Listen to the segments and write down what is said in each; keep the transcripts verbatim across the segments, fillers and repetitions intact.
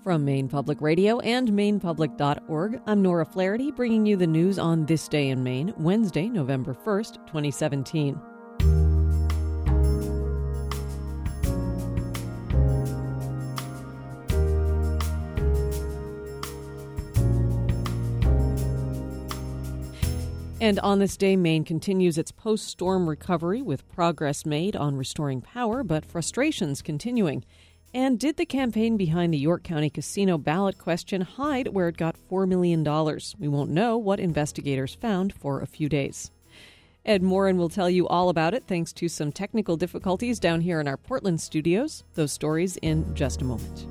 From Maine Public Radio and maine public dot org, I'm Nora Flaherty, bringing you the news on this day in Maine, Wednesday, November first, twenty seventeen. And on this day, Maine continues its post-storm recovery with progress made on restoring power, but frustrations continuing. And did the campaign behind the York County Casino ballot question hide where it got four million dollars? We won't know what investigators found for a few days. Ed Morin will tell you all about it thanks to some technical difficulties down here in our Portland studios. Those stories in just a moment.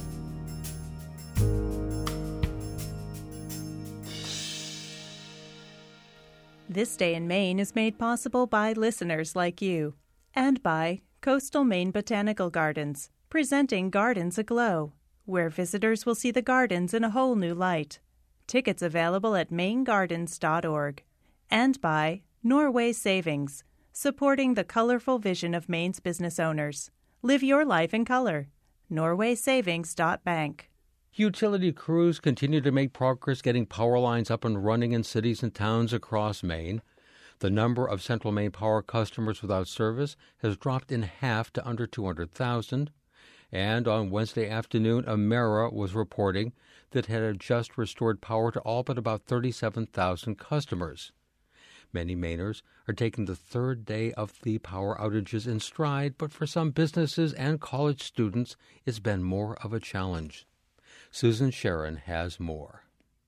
This Day in Maine is made possible by listeners like you and by Coastal Maine Botanical Gardens, presenting Gardens Aglow, where visitors will see the gardens in a whole new light. Tickets available at maine gardens dot org. And by Norway Savings, supporting the colorful vision of Maine's business owners. Live your life in color. norway savings dot bank. Utility crews continue to make progress getting power lines up and running in cities and towns across Maine. The number of Central Maine Power customers without service has dropped in half to under two hundred thousand. And on Wednesday afternoon, Emera was reporting that it had just restored power to all but about thirty-seven thousand customers. Many Mainers are taking the third day of the power outages in stride, but for some businesses and college students, it's been more of a challenge. Susan Sharon has more.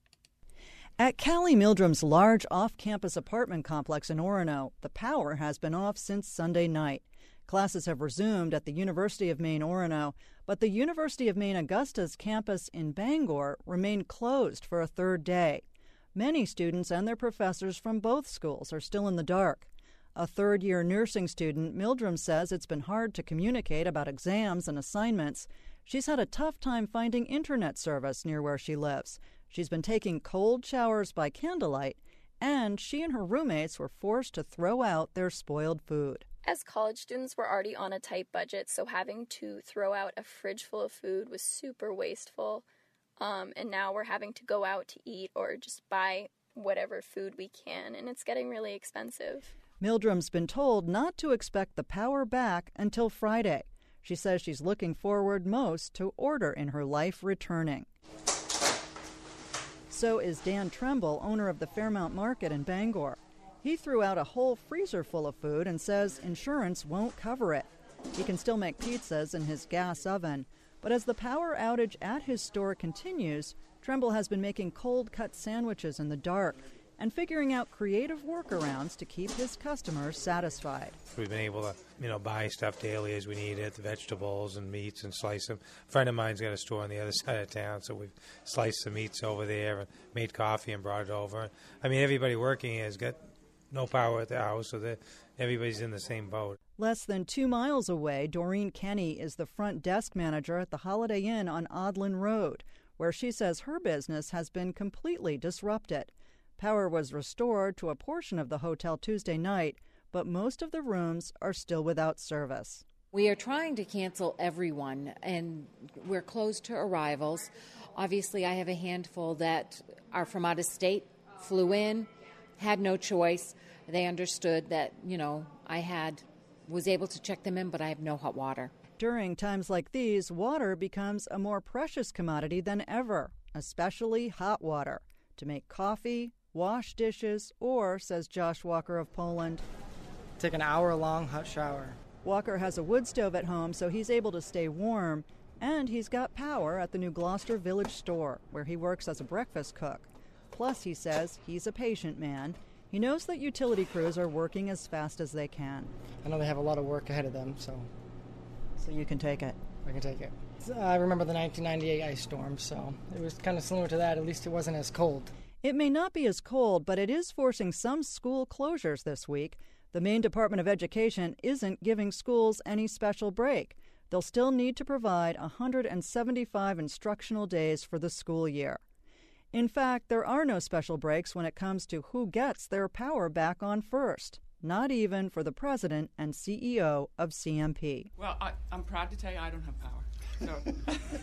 At Callie Mildrum's large off-campus apartment complex in Orono, the power has been off since Sunday night. Classes have resumed at the University of Maine Orono, but the University of Maine Augusta's campus in Bangor remained closed for a third day. Many students and their professors from both schools are still in the dark. A third-year nursing student, Mildrum says it's been hard to communicate about exams and assignments. She's had a tough time finding internet service near where she lives. She's been taking cold showers by candlelight, and she and her roommates were forced to throw out their spoiled food. As college students, we're already on a tight budget, so having to throw out a fridge full of food was super wasteful. Um, and now we're having to go out to eat or just buy whatever food we can, and it's getting really expensive. Mildrum's been told not to expect the power back until Friday. She says she's looking forward most to order in her life returning. So is Dan Tremble, owner of the Fairmount Market in Bangor. He threw out a whole freezer full of food and says insurance won't cover it. He can still make pizzas in his gas oven, but as the power outage at his store continues, Tremble has been making cold-cut sandwiches in the dark and figuring out creative workarounds to keep his customers satisfied. We've been able to, you know, buy stuff daily as we need it, the vegetables and meats, and slice them. A friend of mine's got a store on the other side of town, so we've sliced the meats over there and made coffee and brought it over. I mean, everybody working has got no power at the house, so that everybody's in the same boat. Less than two miles away, Doreen Kenny is the front desk manager at the Holiday Inn on Odlin Road, where she says her business has been completely disrupted. Power was restored to a portion of the hotel Tuesday night, but most of the rooms are still without service. We are trying to cancel everyone, and we're closed to arrivals. Obviously, I have a handful that are from out of state, flew in, had no choice. They understood that, you know, I had was able to check them in, but I have no hot water. During times like these, water becomes a more precious commodity than ever, especially hot water, to make coffee, wash dishes, or, says Josh Walker of Poland, take an hour-long hot shower. Walker has a wood stove at home, so he's able to stay warm, and he's got power at the New Gloucester Village store, where he works as a breakfast cook. Plus, he says, he's a patient man. He knows that utility crews are working as fast as they can. I know they have a lot of work ahead of them, so... So you can take it? I can take it. I remember the nineteen ninety-eight ice storm, so it was kind of similar to that. At least it wasn't as cold. It may not be as cold, but it is forcing some school closures this week. The Maine Department of Education isn't giving schools any special break. They'll still need to provide one hundred seventy-five instructional days for the school year. In fact, there are no special breaks when it comes to who gets their power back on first. not even for the president and C E O of C M P. Well, I, I'm proud to tell you I don't have power. So.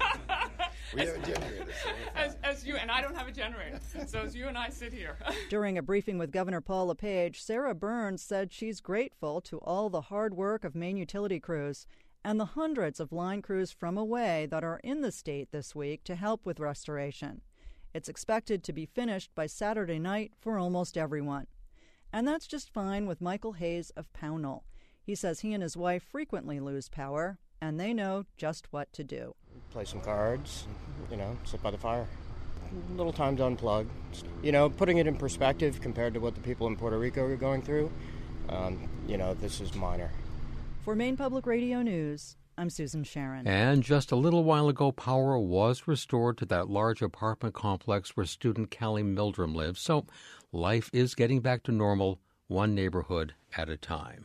We have a generator. So as, as you, and I don't have a generator. So as you and I sit here. During a briefing with Governor Paul LePage, Sarah Burns said she's grateful to all the hard work of Maine utility crews and the hundreds of line crews from away that are in the state this week to help with restoration. It's expected to be finished by Saturday night for almost everyone. And that's just fine with Michael Hayes of Pownell. He says he and his wife frequently lose power, and they know just what to do. Play some cards, you know, sit by the fire. A little time to unplug. You know, putting it in perspective compared to what the people in Puerto Rico are going through, um, you know, this is minor. For Maine Public Radio News, I'm Susan Sharon. And just a little while ago, power was restored to that large apartment complex where student Callie Mildrum lives. So life is getting back to normal, one neighborhood at a time.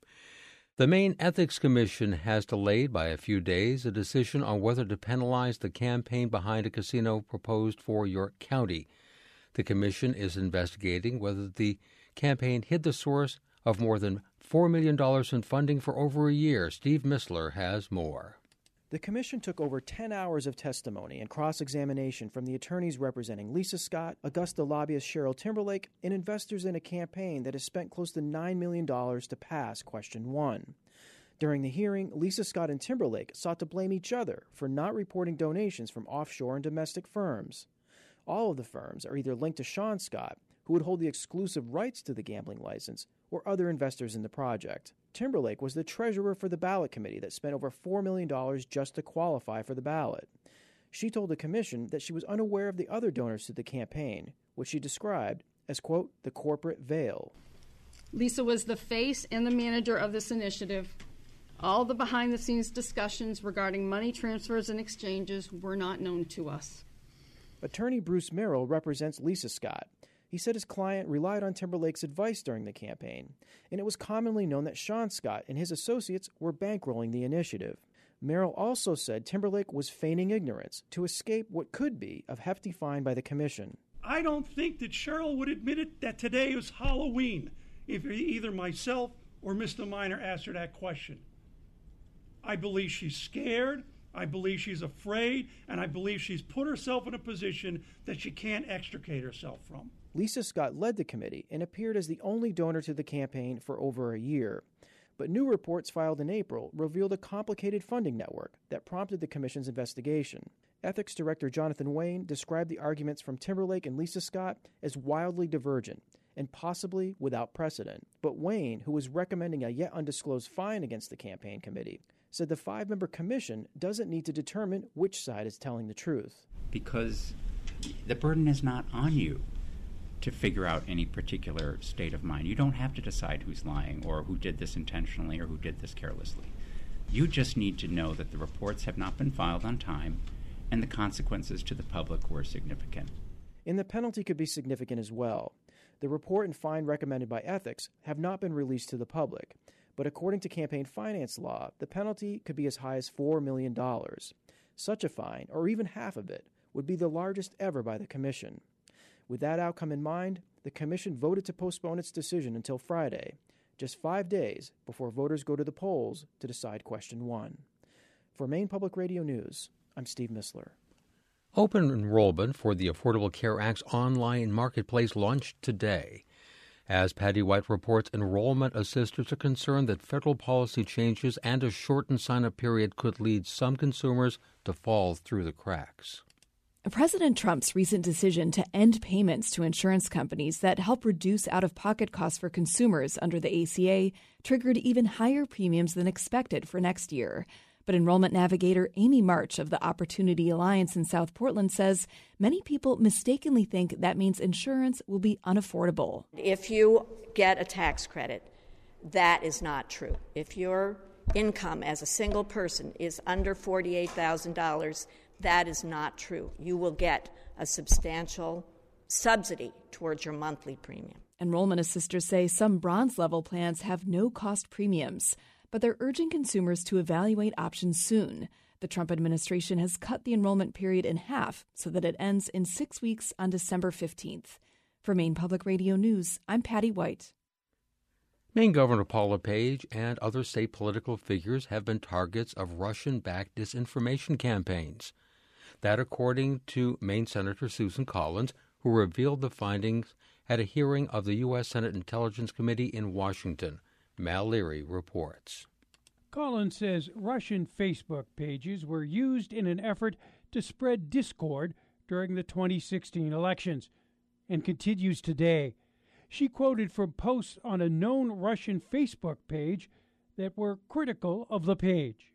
The Maine Ethics Commission has delayed by a few days a decision on whether to penalize the campaign behind a casino proposed for York County. The commission is investigating whether the campaign hid the source of more than four million dollars in funding for over a year. Steve Missler has more. The commission took over ten hours of testimony and cross-examination from the attorneys representing Lisa Scott, Augusta lobbyist Cheryl Timberlake, and investors in a campaign that has spent close to nine million dollars to pass Question one. During the hearing, Lisa Scott and Timberlake sought to blame each other for not reporting donations from offshore and domestic firms. All of the firms are either linked to Sean Scott, who would hold the exclusive rights to the gambling license, or other investors in the project. Timberlake was the treasurer for the ballot committee that spent over four million dollars just to qualify for the ballot. She told the commission that she was unaware of the other donors to the campaign, which she described as, quote, the corporate veil. Lisa was the face and the manager of this initiative. All the behind-the-scenes discussions regarding money transfers and exchanges were not known to us. Attorney Bruce Merrill represents Lisa Scott. He said his client relied on Timberlake's advice during the campaign, and it was commonly known that Sean Scott and his associates were bankrolling the initiative. Merrill also said Timberlake was feigning ignorance to escape what could be a hefty fine by the commission. I don't think that Cheryl would admit it that today is Halloween if either myself or Mister Minor asked her that question. I believe she's scared, I believe she's afraid, and I believe she's put herself in a position that she can't extricate herself from. Lisa Scott led the committee and appeared as the only donor to the campaign for over a year. But new reports filed in April revealed a complicated funding network that prompted the commission's investigation. Ethics Director Jonathan Wayne described the arguments from Timberlake and Lisa Scott as wildly divergent and possibly without precedent. But Wayne, who was recommending a yet undisclosed fine against the campaign committee, said the five-member commission doesn't need to determine which side is telling the truth. Because the burden is not on you to figure out any particular state of mind. You don't have to decide who's lying or who did this intentionally or who did this carelessly. You just need to know that the reports have not been filed on time and the consequences to the public were significant. And the penalty could be significant as well. The report and fine recommended by ethics have not been released to the public, but according to campaign finance law, the penalty could be as high as four million dollars. Such a fine, or even half of it, would be the largest ever by the commission. With that outcome in mind, the commission voted to postpone its decision until Friday, just five days before voters go to the polls to decide Question one. For Maine Public Radio News, I'm Steve Missler. Open enrollment for the Affordable Care Act's online marketplace launched today. As Patty White reports, enrollment assisters are concerned that federal policy changes and a shortened sign-up period could lead some consumers to fall through the cracks. President Trump's recent decision to end payments to insurance companies that help reduce out-of-pocket costs for consumers under the A C A triggered even higher premiums than expected for next year. But enrollment navigator Amy March of the Opportunity Alliance in South Portland says many people mistakenly think that means insurance will be unaffordable. If you get a tax credit, that is not true. If your income as a single person is under forty-eight thousand dollars, that is not true. You will get a substantial subsidy towards your monthly premium. Enrollment assisters say some bronze-level plans have no-cost premiums, but they're urging consumers to evaluate options soon. The Trump administration has cut the enrollment period in half so that it ends in six weeks on December fifteenth. For Maine Public Radio News, I'm Patty White. Maine Governor Paul LePage and other state political figures have been targets of Russian-backed disinformation campaigns. That according to Maine Senator Susan Collins, who revealed the findings at a hearing of the U S Senate Intelligence Committee in Washington. Mal Leary reports. Collins says Russian Facebook pages were used in an effort to spread discord during the twenty sixteen elections, and continues today. She quoted from posts on a known Russian Facebook page that were critical of LePage.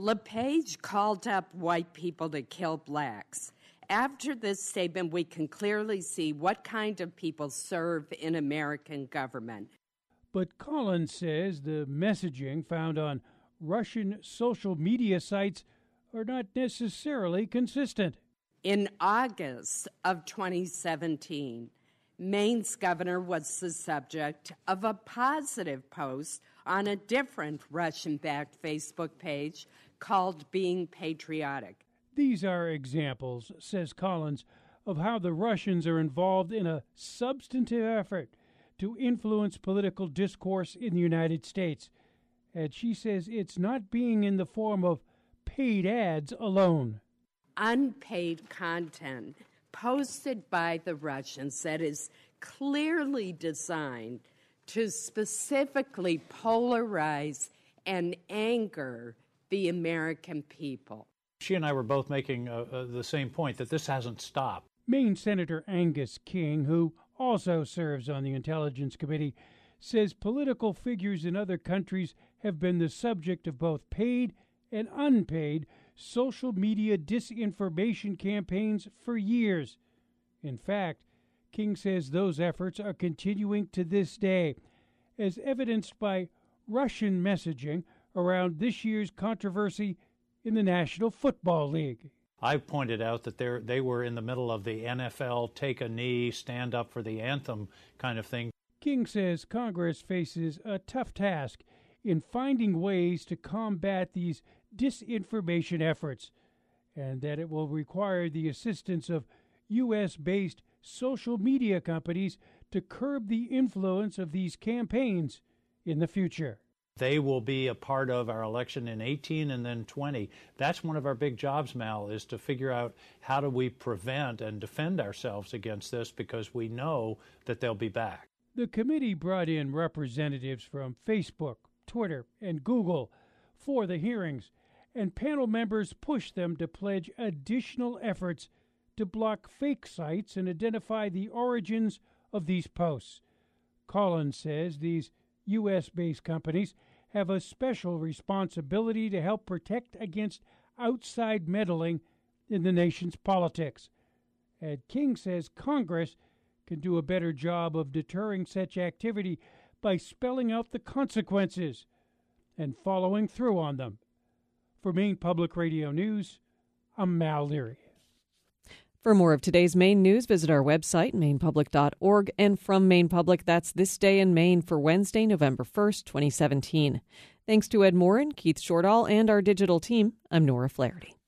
LePage called up white people to kill blacks. After this statement, we can clearly see what kind of people serve in American government. But Collins says the messaging found on Russian social media sites are not necessarily consistent. In August of twenty seventeen, Maine's governor was the subject of a positive post on a different Russian-backed Facebook page called Being Patriotic. These are examples, says Collins, of how the Russians are involved in a substantive effort to influence political discourse in the United States. And she says it's not being in the form of paid ads alone. Unpaid content posted by the Russians that is clearly designed to specifically polarize and anger the American people. She and I were both making uh, uh, the same point, that this hasn't stopped. Maine Senator Angus King, who also serves on the Intelligence Committee, says political figures in other countries have been the subject of both paid and unpaid social media disinformation campaigns for years. In fact, King says those efforts are continuing to this day, as evidenced by Russian messaging around this year's controversy in the National Football League. I pointed out that they they were in the middle of the N F L take a knee, stand up for the anthem kind of thing. King says Congress faces a tough task in finding ways to combat these disinformation efforts, and that it will require the assistance of U S-based social media companies to curb the influence of these campaigns in the future. They will be a part of our election in eighteen and then twenty. That's one of our big jobs, Mal, is to figure out how do we prevent and defend ourselves against this, because we know that they'll be back. The committee brought in representatives from Facebook, Twitter, and Google for the hearings, and panel members pushed them to pledge additional efforts to block fake sites and identify the origins of these posts. Collins says these U S-based companies have a special responsibility to help protect against outside meddling in the nation's politics. And King says Congress can do a better job of deterring such activity by spelling out the consequences and following through on them. For Maine Public Radio News, I'm Mal Leary. For more of today's Maine news, visit our website, maine public dot org. And from Maine Public, that's This Day in Maine for Wednesday, November first, twenty seventeen. Thanks to Ed Morin, Keith Shortall, and our digital team, I'm Nora Flaherty.